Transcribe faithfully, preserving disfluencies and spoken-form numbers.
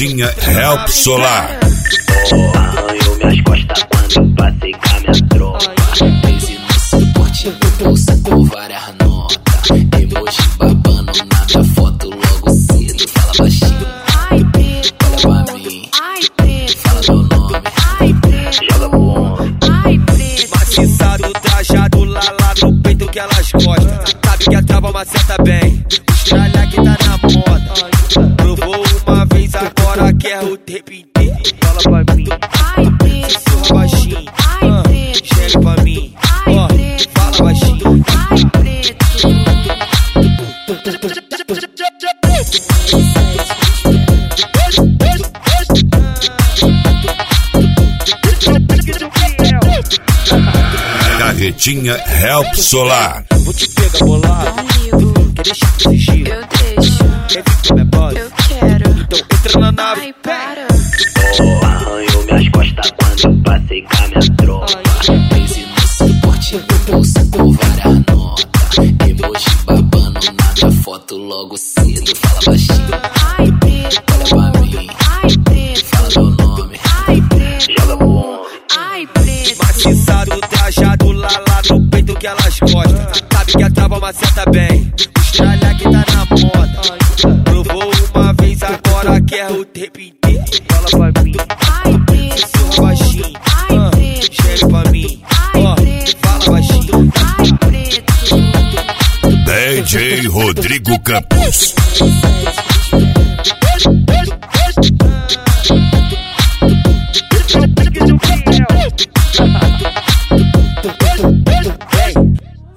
Carretinha Help Solar. Arranhou minhas costas quando passei com a minha tropa. Esse no suporte do bolso com várias notas. Emoji babando na minha foto logo cedo. Fala baixinho, Ai, preto, olha pra mim, ai, preto, fala meu nome, ai, preto, joga pro homem. ai, preto. Maciçado, trajado lá, lá no peito que elas gostam. Sabe que a trava maceta bem, estralha que tá na moda. Provou uma vez, agora quer o tempo inteiro. Fala pra mim, Ai, preto, sussurra baixinho, ai, ah, preto, chega pra mim, ai, ó, preto, fala baixinho. ai, preto. Carretinha Help Solar. Vou te pegar bolado, quer deixar de exigir? Eu deixo, Quer vir com minha base? eu quero. Então entra na nave. Ai, para. Arranhou minhas costas quando passei com a minha tropa. Esse no suporte do bolso com várias notas. Emoji babando na minha foto logo cedo. Fala baixinho, Ai, preto, olha pra mim, ai, preto, fala meu nome, ai, preto, joga pro homem. ai, preto. Maciçado, trajado lá, lá no peito que elas gostam. Sabe que a trava maceta bem, estralha que tá na moda. Provou uma vez, agora quer o tempo inteiro. Fala pra mim, Ai, preto, sussurra baixinho, ai, ah, preto, chega pra mim, ai, ó, preto, fala baixinho. ai, preto. D J Rodrigo Campos. Sete.